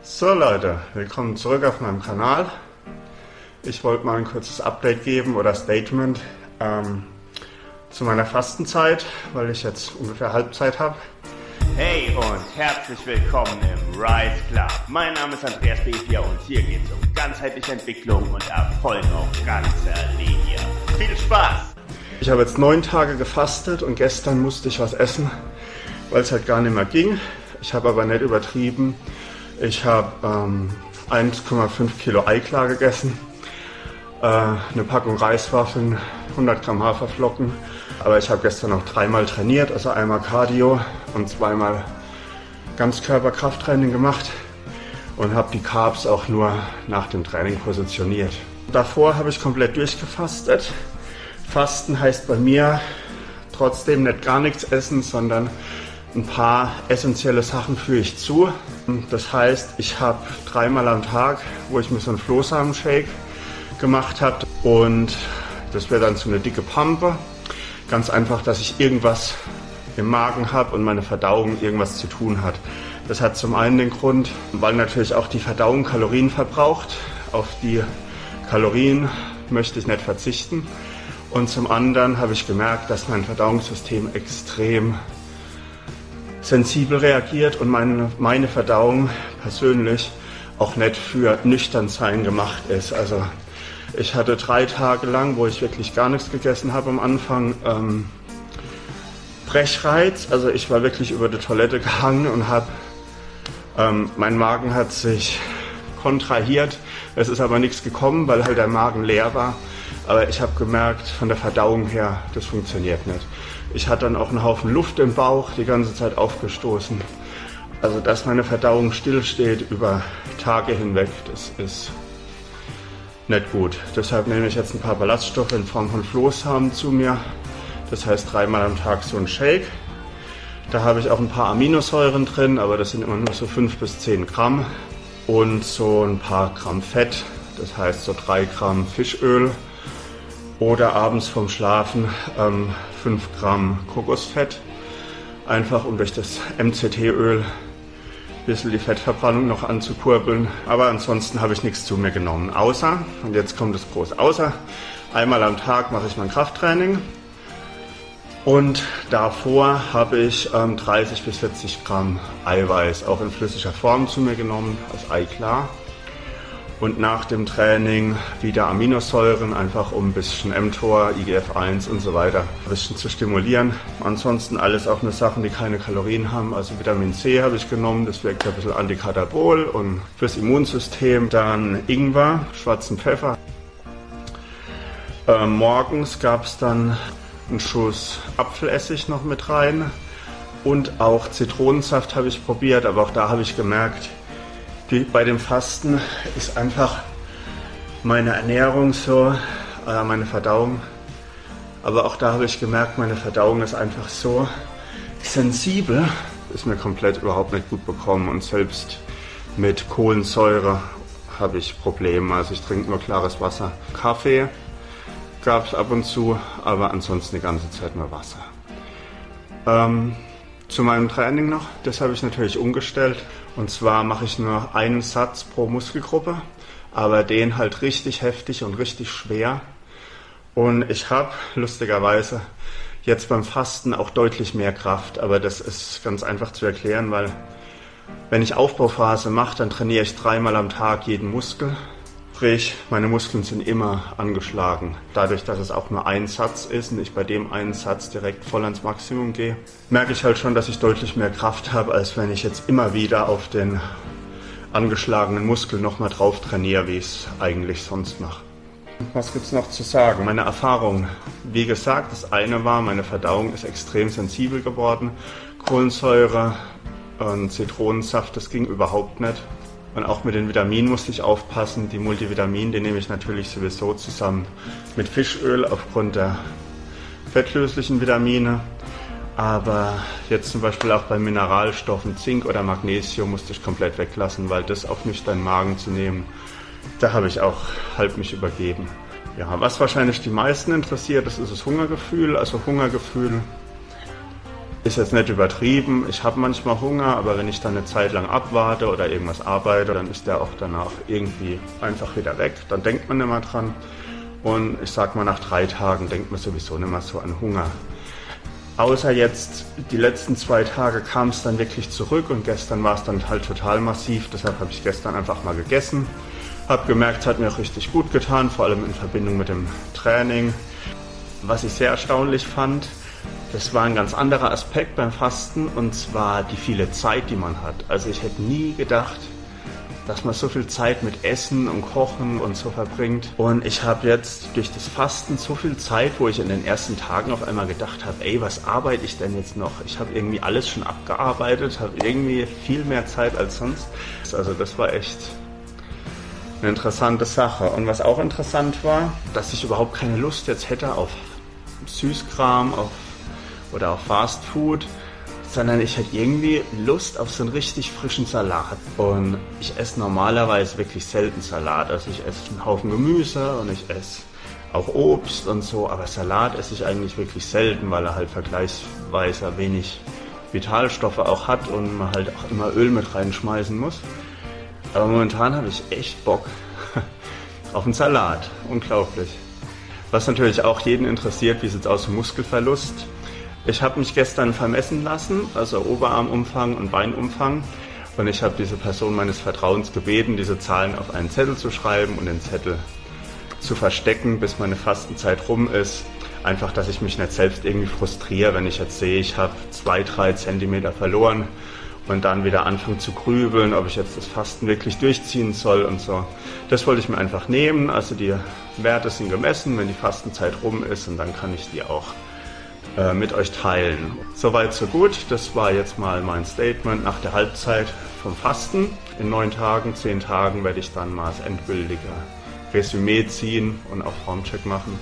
So Leute, willkommen zurück auf meinem Kanal. Ich wollte mal ein kurzes Update geben oder Statement zu meiner Fastenzeit, weil ich jetzt ungefähr Halbzeit habe. Hey und herzlich willkommen im Rise Club. Mein Name ist Andreas Befier und hier geht es um ganzheitliche Entwicklung und Erfolg auf ganzer Linie. Viel Spaß! Ich habe jetzt 9 Tage gefastet und gestern musste ich was essen, weil es halt gar nicht mehr ging. Ich habe aber nicht übertrieben. Ich habe 1,5 Kilo Eiklar gegessen, eine Packung Reiswaffeln, 100 Gramm Haferflocken. Aber ich habe gestern noch 3-mal trainiert, also einmal Cardio und 2-mal Ganzkörperkrafttraining gemacht und habe die Carbs auch nur nach dem Training positioniert. Davor habe ich komplett durchgefastet. Fasten heißt bei mir trotzdem nicht gar nichts essen, sondern ein paar essentielle Sachen führe ich zu. Das heißt, ich habe 3-mal am Tag, wo ich mir so einen Flohsamenshake gemacht habe und das wäre dann so eine dicke Pampe. Ganz einfach, dass ich irgendwas im Magen habe und meine Verdauung irgendwas zu tun hat. Das hat zum einen den Grund, weil natürlich auch die Verdauung Kalorien verbraucht. Auf die Kalorien möchte ich nicht verzichten. Und zum anderen habe ich gemerkt, dass mein Verdauungssystem extrem sensibel reagiert und meine Verdauung persönlich auch nicht für Nüchternsein gemacht ist. Also ich hatte 3 Tage lang, wo ich wirklich gar nichts gegessen habe am Anfang, Brechreiz. Also ich war wirklich über die Toilette gehangen und mein Magen hat sich kontrahiert. Es ist aber nichts gekommen, weil halt der Magen leer war. Aber ich habe gemerkt, von der Verdauung her, das funktioniert nicht. Ich hatte dann auch einen Haufen Luft im Bauch, die ganze Zeit aufgestoßen. Also dass meine Verdauung stillsteht über Tage hinweg, das ist nicht gut. Deshalb nehme ich jetzt ein paar Ballaststoffe in Form von Flohsamen zu mir. Das heißt 3-mal am Tag so ein Shake. Da habe ich auch ein paar Aminosäuren drin, aber das sind immer nur so 5 bis 10 Gramm. Und so ein paar Gramm Fett, das heißt so 3 Gramm Fischöl. Oder abends vorm Schlafen 5 Gramm Kokosfett. Einfach um durch das MCT-Öl ein bisschen die Fettverbrennung noch anzukurbeln. Aber ansonsten habe ich nichts zu mir genommen. Außer, und jetzt kommt das große Außer, 1-mal am Tag mache ich mein Krafttraining. Und davor habe ich 30 bis 40 Gramm Eiweiß, auch in flüssiger Form, zu mir genommen, aus Eiklar. Und nach dem Training wieder Aminosäuren, einfach um ein bisschen mTOR, IGF-1 und so weiter ein bisschen zu stimulieren. Ansonsten alles auch nur Sachen, die keine Kalorien haben. Also Vitamin C habe ich genommen, das wirkt ein bisschen antikatabol und fürs Immunsystem. Dann Ingwer, schwarzen Pfeffer. Morgens gab es dann einen Schuss Apfelessig noch mit rein. Und auch Zitronensaft habe ich probiert, aber auch da habe ich gemerkt, bei dem Fasten ist einfach meine Ernährung so, meine Verdauung. Aber auch da habe ich gemerkt, meine Verdauung ist einfach so sensibel, ist mir komplett überhaupt nicht gut bekommen. Und selbst mit Kohlensäure habe ich Probleme. Also ich trinke nur klares Wasser. Kaffee gab es ab und zu, aber ansonsten die ganze Zeit nur Wasser. Zu meinem Training noch, das habe ich natürlich umgestellt. Und zwar mache ich nur einen Satz pro Muskelgruppe, aber den halt richtig heftig und richtig schwer. Und ich habe lustigerweise jetzt beim Fasten auch deutlich mehr Kraft, aber das ist ganz einfach zu erklären, weil wenn ich Aufbauphase mache, dann trainiere ich 3-mal am Tag jeden Muskel. Sprich, meine Muskeln sind immer angeschlagen. Dadurch, dass es auch nur ein Satz ist und ich bei dem einen Satz direkt voll ans Maximum gehe, merke ich halt schon, dass ich deutlich mehr Kraft habe, als wenn ich jetzt immer wieder auf den angeschlagenen Muskel nochmal drauf trainiere, wie ich es eigentlich sonst mache. Was gibt es noch zu sagen? Meine Erfahrung. Wie gesagt, das eine war, meine Verdauung ist extrem sensibel geworden. Kohlensäure und Zitronensaft, das ging überhaupt nicht. Und auch mit den Vitaminen musste ich aufpassen. Die Multivitamine, die nehme ich natürlich sowieso zusammen mit Fischöl aufgrund der fettlöslichen Vitamine. Aber jetzt zum Beispiel auch bei Mineralstoffen, Zink oder Magnesium musste ich komplett weglassen, weil das auf nüchternen Magen zu nehmen, da habe ich auch halb mich übergeben. Ja, was wahrscheinlich die meisten interessiert, das ist das Hungergefühl. Also Hungergefühl Ist jetzt nicht übertrieben, ich habe manchmal Hunger, aber wenn ich dann eine Zeit lang abwarte oder irgendwas arbeite, dann ist der auch danach irgendwie einfach wieder weg. Dann denkt man nicht mehr dran. Und ich sag mal, nach 3 Tagen denkt man sowieso nicht mehr so an Hunger. Außer jetzt die letzten 2 Tage kam es dann wirklich zurück und gestern war es dann halt total massiv. Deshalb habe ich gestern einfach mal gegessen. Habe gemerkt, es hat mir auch richtig gut getan, vor allem in Verbindung mit dem Training. Was ich sehr erstaunlich fand, das war ein ganz anderer Aspekt beim Fasten, und zwar die viele Zeit, die man hat. Also ich hätte nie gedacht, dass man so viel Zeit mit Essen und Kochen und so verbringt. Und ich habe jetzt durch das Fasten so viel Zeit, wo ich in den ersten Tagen auf einmal gedacht habe, ey, was arbeite ich denn jetzt noch? Ich habe irgendwie alles schon abgearbeitet, habe irgendwie viel mehr Zeit als sonst. Also das war echt eine interessante Sache. Und was auch interessant war, dass ich überhaupt keine Lust jetzt hätte auf Süßkram oder auf Fast Food, sondern ich hätte irgendwie Lust auf so einen richtig frischen Salat. Und ich esse normalerweise wirklich selten Salat. Also ich esse einen Haufen Gemüse und ich esse auch Obst und so, aber Salat esse ich eigentlich wirklich selten, weil er halt vergleichsweise wenig Vitalstoffe auch hat und man halt auch immer Öl mit reinschmeißen muss. Aber momentan habe ich echt Bock auf einen Salat. Unglaublich. Was natürlich auch jeden interessiert, wie sieht es aus mit Muskelverlust? Ich habe mich gestern vermessen lassen, also Oberarmumfang und Beinumfang. Und ich habe diese Person meines Vertrauens gebeten, diese Zahlen auf einen Zettel zu schreiben und den Zettel zu verstecken, bis meine Fastenzeit rum ist. Einfach, dass ich mich nicht selbst irgendwie frustriere, wenn ich jetzt sehe, ich habe 2-3 Zentimeter verloren und dann wieder anfange zu grübeln, ob ich jetzt das Fasten wirklich durchziehen soll und so. Das wollte ich mir einfach nehmen. Also die Werte sind gemessen, wenn die Fastenzeit rum ist, und dann kann ich die auch mit euch teilen. Soweit so gut. Das war jetzt mal mein Statement nach der Halbzeit vom Fasten. In 9 Tagen, 10 Tagen werde ich dann mal das endgültige Resümee ziehen und auch Formcheck machen.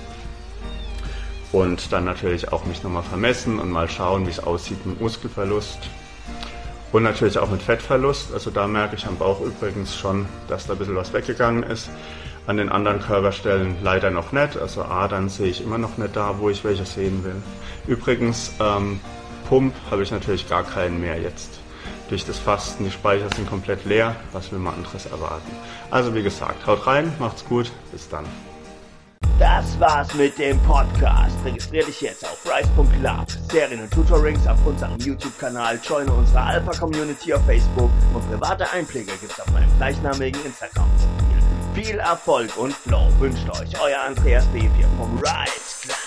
Und dann natürlich auch mich nochmal vermessen und mal schauen, wie es aussieht mit Muskelverlust. Und natürlich auch mit Fettverlust. Also da merke ich am Bauch übrigens schon, dass da ein bisschen was weggegangen ist. An den anderen Körperstellen leider noch nicht. Also Adern sehe ich immer noch nicht da, wo ich welche sehen will. Übrigens, Pump habe ich natürlich gar keinen mehr jetzt. Durch das Fasten, die Speicher sind komplett leer. Was will man anderes erwarten? Also wie gesagt, haut rein, macht's gut, bis dann. Das war's mit dem Podcast. Registrier dich jetzt auf rise.club. Serien und Tutorings auf unserem YouTube-Kanal, joine unsere Alpha-Community auf Facebook und private Einblicke gibt's auf meinem gleichnamigen Instagram-Profil. Viel Erfolg und Flow wünscht euch euer Andreas B4 vom Rise Club.